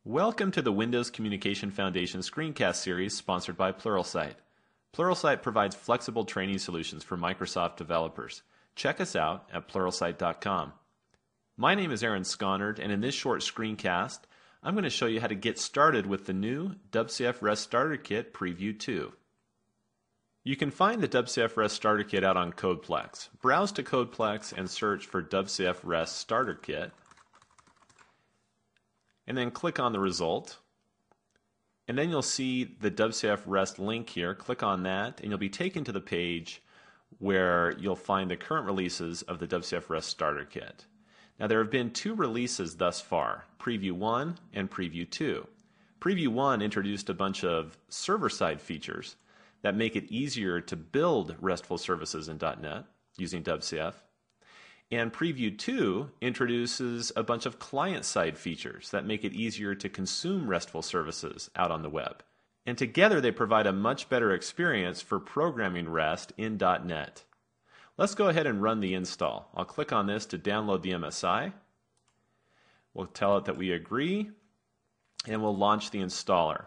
Welcome to the Windows Communication Foundation screencast series sponsored by Pluralsight. Pluralsight provides flexible training solutions for Microsoft developers. Check us out at pluralsight.com. My name is Aaron Sconard, and in this short screencast, I'm going to show you how to get started with the new WCF REST Starter Kit Preview 2. You can find the WCF REST Starter Kit out on Codeplex. Browse to Codeplex and search for WCF REST Starter Kit, and then click on the result, and then you'll see the WCF REST link here. Click on that and you'll be taken to the page where you'll find the current releases of the WCF REST Starter Kit. Now there have been two releases thus far, Preview 1 and Preview 2. Preview 1 introduced a bunch of server-side features that make it easier to build RESTful services in .NET using WCF. And Preview 2 introduces a bunch of client-side features that make it easier to consume RESTful services out on the web. And together they provide a much better experience for programming REST in .NET. Let's go ahead and run the install. I'll click on this to download the MSI. We'll tell it that we agree, and we'll launch the installer.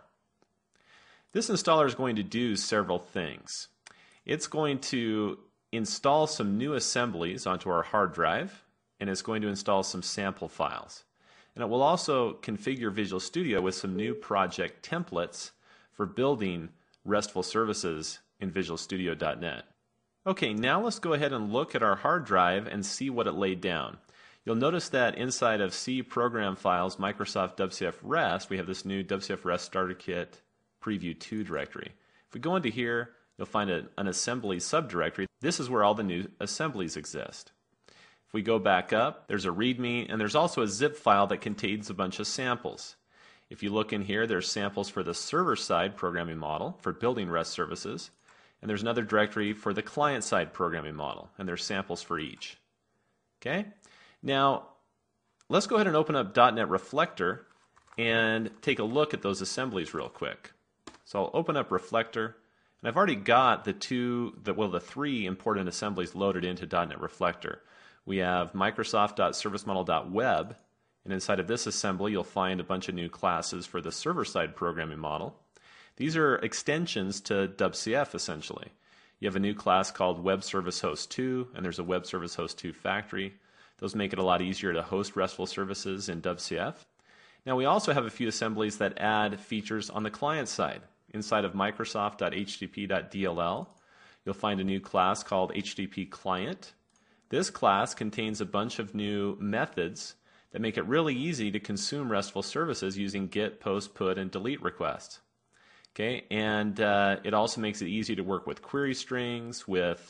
This installer is going to do several things. It's going to install some new assemblies onto our hard drive, and it's going to install some sample files. And it will also configure Visual Studio with some new project templates for building RESTful services in Visual Studio.NET. Okay, now let's go ahead and look at our hard drive and see what it laid down. You'll notice that inside of C Program Files, Microsoft WCF REST, we have this new WCF REST Starter Kit Preview 2 directory. If we go into here, you'll find an assembly subdirectory. This is where all the new assemblies exist. If we go back up, there's a README, and there's also a zip file that contains a bunch of samples. If you look in here, there's samples for the server-side programming model for building REST services, and there's another directory for the client-side programming model, and there's samples for each. Okay? Now, let's go ahead and open up .NET Reflector and take a look at those assemblies real quick. So I'll open up Reflector. And I've already got the three important assemblies loaded into .NET Reflector. We have Microsoft.ServiceModel.web, and inside of this assembly you'll find a bunch of new classes for the server-side programming model. These are extensions to WCF essentially. You have a new class called Web Service Host 2, and there's a Web Service Host 2 factory. Those make it a lot easier to host RESTful services in WCF. Now we also have a few assemblies that add features on the client side. Inside of Microsoft.HTTP.dll, you'll find a new class called HTTP Client. This class contains a bunch of new methods that make it really easy to consume RESTful services using GET, POST, PUT, and DELETE requests. Okay, and it also makes it easy to work with query strings, with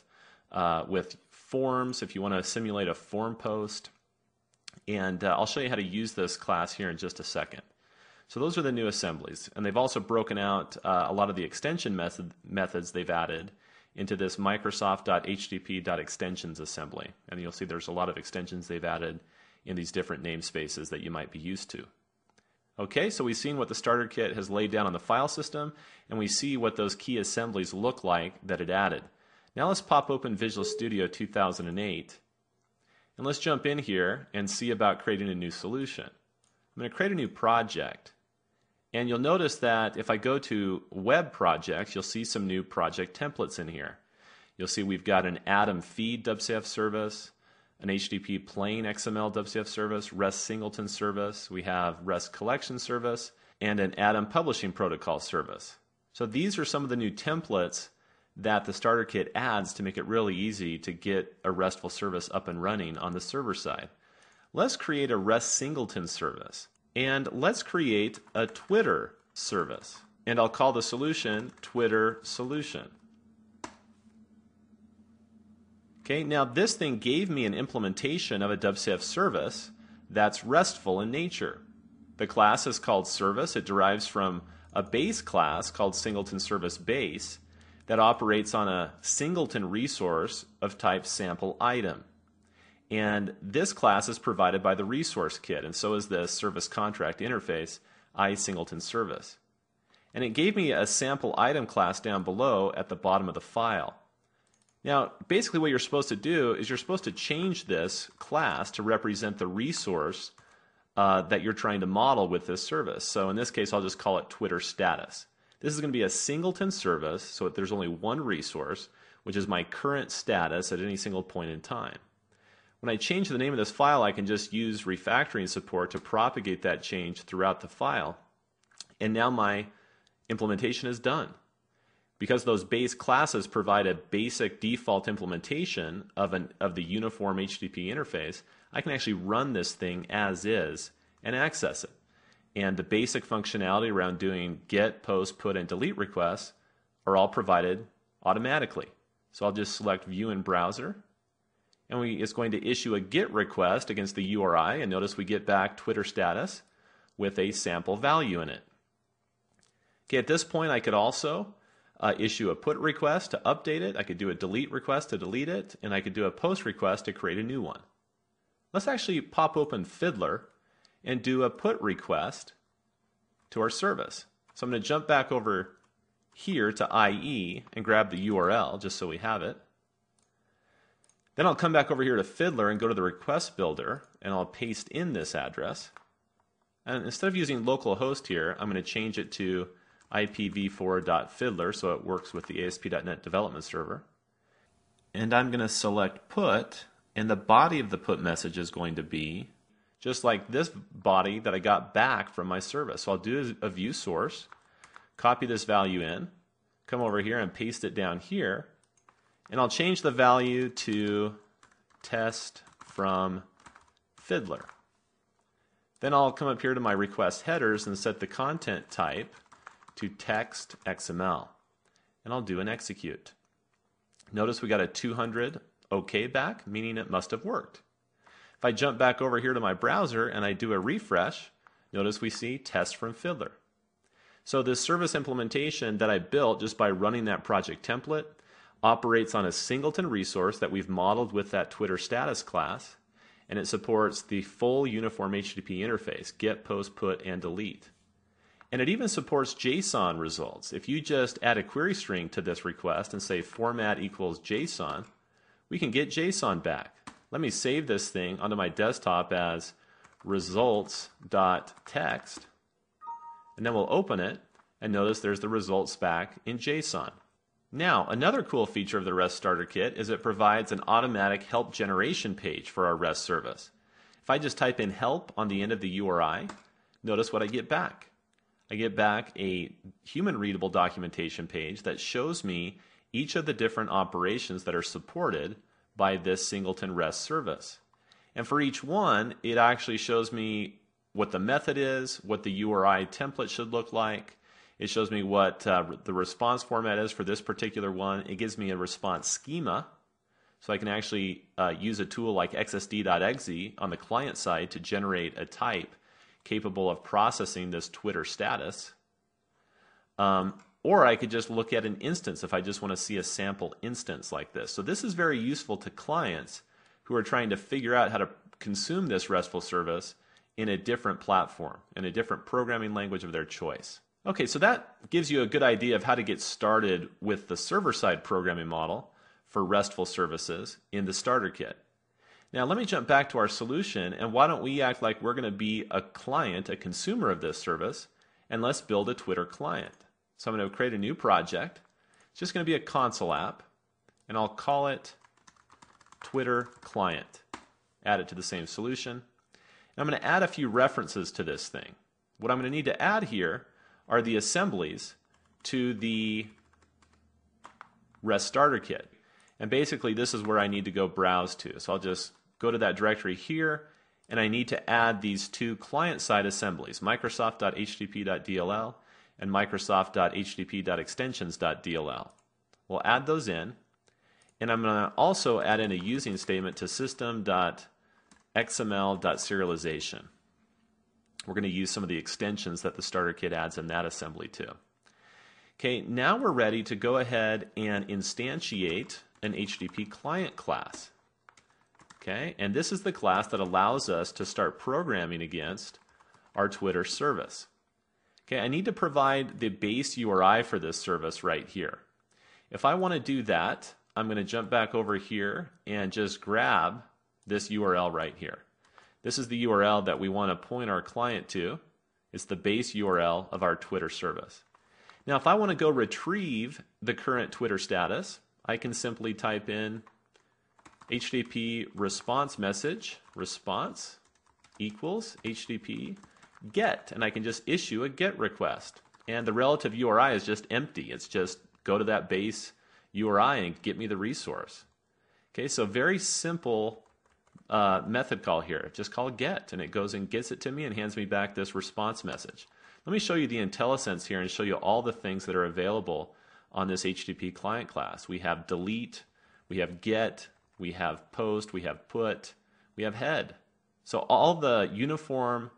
forms if you want to simulate a form post. And I'll show you how to use this class here in just a second. So those are the new assemblies, and they've also broken out a lot of the extension methods they've added into this Microsoft.HTTP.extensions assembly. And you'll see there's a lot of extensions they've added in these different namespaces that you might be used to. Okay, so we've seen what the starter kit has laid down on the file system, and we see what those key assemblies look like that it added. Now let's pop open Visual Studio 2008, and let's jump in here and see about creating a new solution. I'm going to create a new project. And you'll notice that if I go to Web Projects, you'll see some new project templates in here. You'll see we've got an Atom Feed WCF service, an HTTP Plain XML WCF service, REST Singleton service, we have REST Collection service, and an Atom Publishing Protocol service. So these are some of the new templates that the Starter Kit adds to make it really easy to get a RESTful service up and running on the server side. Let's create a REST Singleton service. And let's create a Twitter service. And I'll call the solution Twitter Solution. Okay, now this thing gave me an implementation of a WCF service that's RESTful in nature. The class is called Service. It derives from a base class called Singleton Service Base that operates on a singleton resource of type sample item. And this class is provided by the resource kit, and so is the service contract interface, iSingleton Service. And it gave me a sample item class down below at the bottom of the file. Now, basically what you're supposed to do is you're supposed to change this class to represent the resource that you're trying to model with this service. So in this case, I'll just call it Twitter status. This is going to be a singleton service, so there's only one resource, which is my current status at any single point in time. When I change the name of this file, I can just use refactoring support to propagate that change throughout the file. And now my implementation is done. Because those base classes provide a basic default implementation of the uniform HTTP interface, I can actually run this thing as is and access it. And the basic functionality around doing get, post, put, and delete requests are all provided automatically. So I'll just select View in Browser, and it's going to issue a GET request against the URI, and notice we get back Twitter status with a sample value in it. Okay, at this point I could also issue a put request to update it, I could do a delete request to delete it, and I could do a post request to create a new one. Let's actually pop open Fiddler and do a put request to our service. So I'm going to jump back over here to IE and grab the URL just so we have it. Then I'll come back over here to Fiddler and go to the request builder, and I'll paste in this address. And instead of using localhost here, I'm going to change it to IPv4.fiddler so it works with the ASP.NET Development Server. And I'm going to select put, and the body of the put message is going to be just like this body that I got back from my service. So I'll do a view source, copy this value in, come over here and paste it down here, and I'll change the value to test from Fiddler. Then I'll come up here to my request headers and set the content type to text XML. And I'll do an execute. Notice we got a 200 OK back, meaning it must have worked. If I jump back over here to my browser and I do a refresh, notice we see test from Fiddler. So this service implementation that I built just by running that project template operates on a singleton resource that we've modeled with that Twitter status class, and it supports the full uniform HTTP interface, get, post, put, and delete. And it even supports JSON results. If you just add a query string to this request and say format equals JSON, we can get JSON back. Let me save this thing onto my desktop as results.txt, and then we'll open it, and notice there's the results back in JSON. Now, another cool feature of the REST Starter Kit is it provides an automatic help generation page for our REST service. If I just type in help on the end of the URI, notice what I get back. I get back a human-readable documentation page that shows me each of the different operations that are supported by this singleton REST service. And for each one, it actually shows me what the method is, what the URI template should look like. It shows me what the response format is for this particular one. It gives me a response schema, so I can actually use a tool like xsd.exe on the client side to generate a type capable of processing this Twitter status. Or I could just look at an instance if I just want to see a sample instance like this. So this is very useful to clients who are trying to figure out how to consume this RESTful service in a different platform, in a different programming language of their choice. Okay, so that gives you a good idea of how to get started with the server-side programming model for RESTful services in the Starter Kit. Now let me jump back to our solution, and why don't we act like we're going to be a client, a consumer of this service, and let's build a Twitter client. So I'm going to create a new project. It's just going to be a console app, and I'll call it Twitter Client. Add it to the same solution. And I'm going to add a few references to this thing. What I'm going to need to add here are the assemblies to the REST Starter Kit. And basically this is where I need to go browse to. So I'll just go to that directory here, and I need to add these two client-side assemblies, microsoft.http.dll and microsoft.http.extensions.dll. We'll add those in, and I'm going to also add in a using statement to system.xml.serialization. We're going to use some of the extensions that the Starter Kit adds in that assembly too. Okay, now we're ready to go ahead and instantiate an HTTP client class. Okay, and this is the class that allows us to start programming against our Twitter service. Okay, I need to provide the base URI for this service right here. If I want to do that, I'm going to jump back over here and just grab this URL right here. This is the URL that we want to point our client to. It's the base URL of our Twitter service. Now, if I want to go retrieve the current Twitter status, I can simply type in HTTP response message, response equals HTTP get, and I can just issue a GET request. And the relative URI is just empty. It's just go to that base URI and get me the resource. Okay, so very simple method call here. Just call GET, and it goes and gets it to me and hands me back this response message. Let me show you the IntelliSense here and show you all the things that are available on this HTTP client class. We have delete, we have get, we have post, we have put, we have head. So all the uniform,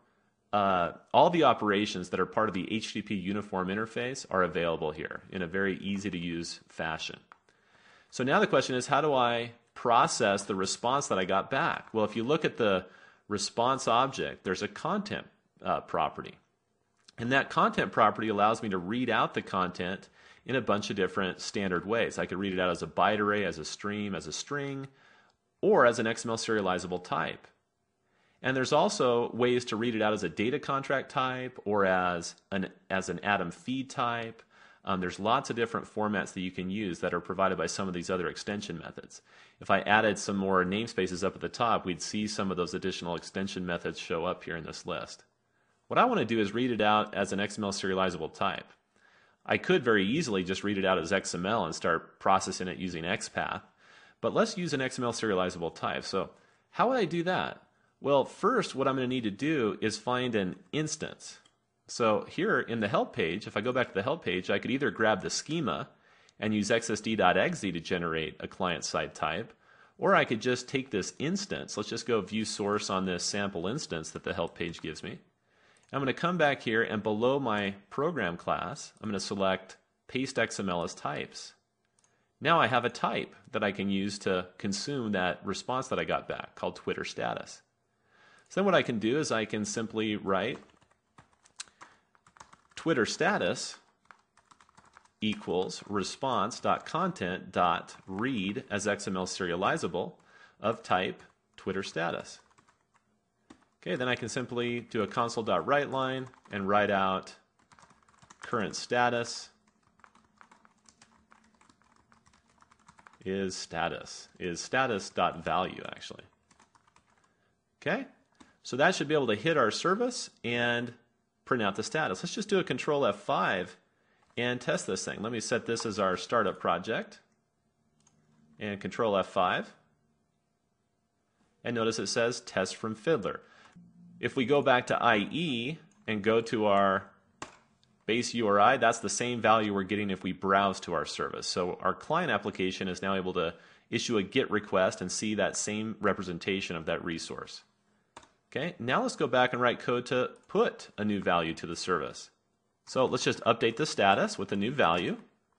all the operations that are part of the HTTP uniform interface are available here in a very easy to use fashion. So now the question is, how do I process the response that I got back? Well, if you look at the response object, there's a content property. And that content property allows me to read out the content in a bunch of different standard ways. I could read it out as a byte array, as a stream, as a string, or as an XML serializable type. And there's also ways to read it out as a data contract type or as an Atom feed type. There's lots of different formats that you can use that are provided by some of these other extension methods. If I added some more namespaces up at the top, we'd see some of those additional extension methods show up here in this list. What I want to do is read it out as an XML serializable type. I could very easily just read it out as XML and start processing it using XPath, but let's use an XML serializable type. So how would I do that? Well, first what I'm going to need to do is find an instance. So here in the help page, if I go back to the help page, I could either grab the schema and use xsd.exe to generate a client-side type, or I could just take this instance. Let's just go view source on this sample instance that the help page gives me. I'm going to come back here, and below my program class, I'm going to select paste XML as types. Now I have a type that I can use to consume that response that I got back called Twitter status. So then what I can do is I can simply write Twitter status equals response.content.read as XML serializable of type Twitter status. Okay, then I can simply do a console.writeLine and write out current status is status.value actually. Okay, so that should be able to hit our service and print out the status. Let's just do a Control F5 and test this thing. Let me set this as our startup project and Control F5. And notice it says test from Fiddler. If we go back to IE and go to our base URI, that's the same value we're getting if we browse to our service. So our client application is now able to issue a GET request and see that same representation of that resource. Okay, now let's go back and write code to put a new value to the service. So let's just update the status with a new value.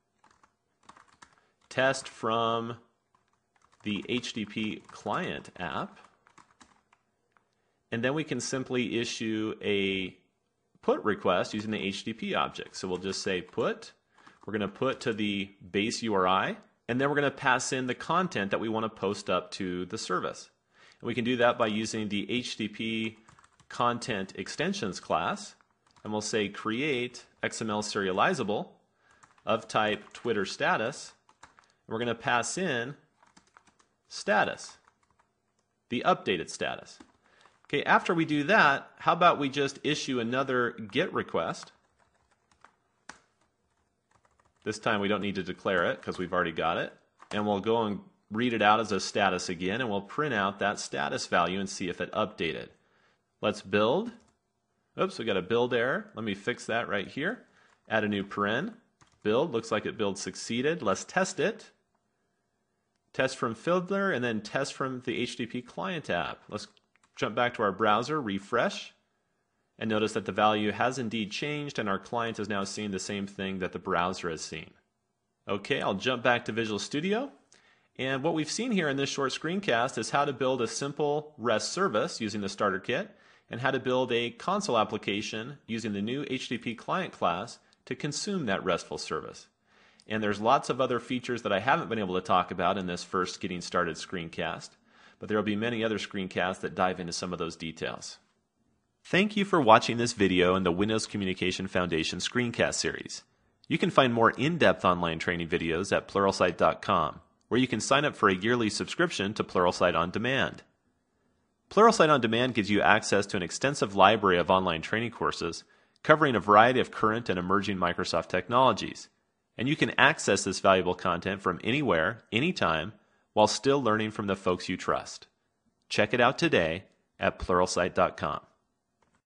Test from the HTTP client app. And then we can simply issue a put request using the HTTP object. So we'll just say put. We're going to put to the base URI, and then we're going to pass in the content that we want to post up to the service. And we can do that by using the HTTP content extensions class, and we'll say create XML serializable of type Twitter status. And we're going to pass in status, the updated status. Okay, after we do that, how about we just issue another GET request? This time we don't need to declare it because we've already got it. And we'll go and read it out as a status again, and we'll print out that status value and see if it updated. Let's build. Oops, we got a build error. Let me fix that right here. Add a new paren. Build, looks like it build succeeded. Let's test it. Test from Fiddler, and then test from the HTTP client app. Let's jump back to our browser, refresh, and notice that the value has indeed changed, and our client is now seeing the same thing that the browser has seen. Okay, I'll jump back to Visual Studio, and what we've seen here in this short screencast is how to build a simple REST service using the starter kit, and how to build a console application using the new HTTP client class to consume that RESTful service. And there's lots of other features that I haven't been able to talk about in this first Getting Started screencast. but there will be many other screencasts that dive into some of those details. Thank you for watching this video in the Windows Communication Foundation screencast series. You can find more in-depth online training videos at Pluralsight.com, where you can sign up for a yearly subscription to Pluralsight On Demand. Pluralsight On Demand gives you access to an extensive library of online training courses covering a variety of current and emerging Microsoft technologies, and you can access this valuable content from anywhere, anytime, while still learning from the folks you trust. Check it out today at Pluralsight.com.